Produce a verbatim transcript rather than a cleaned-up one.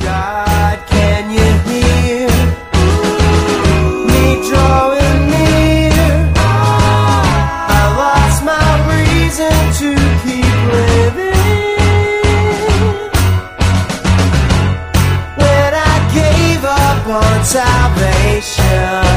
God, can you hear me drawing near? I lost my reason to keep living when I gave up on salvation.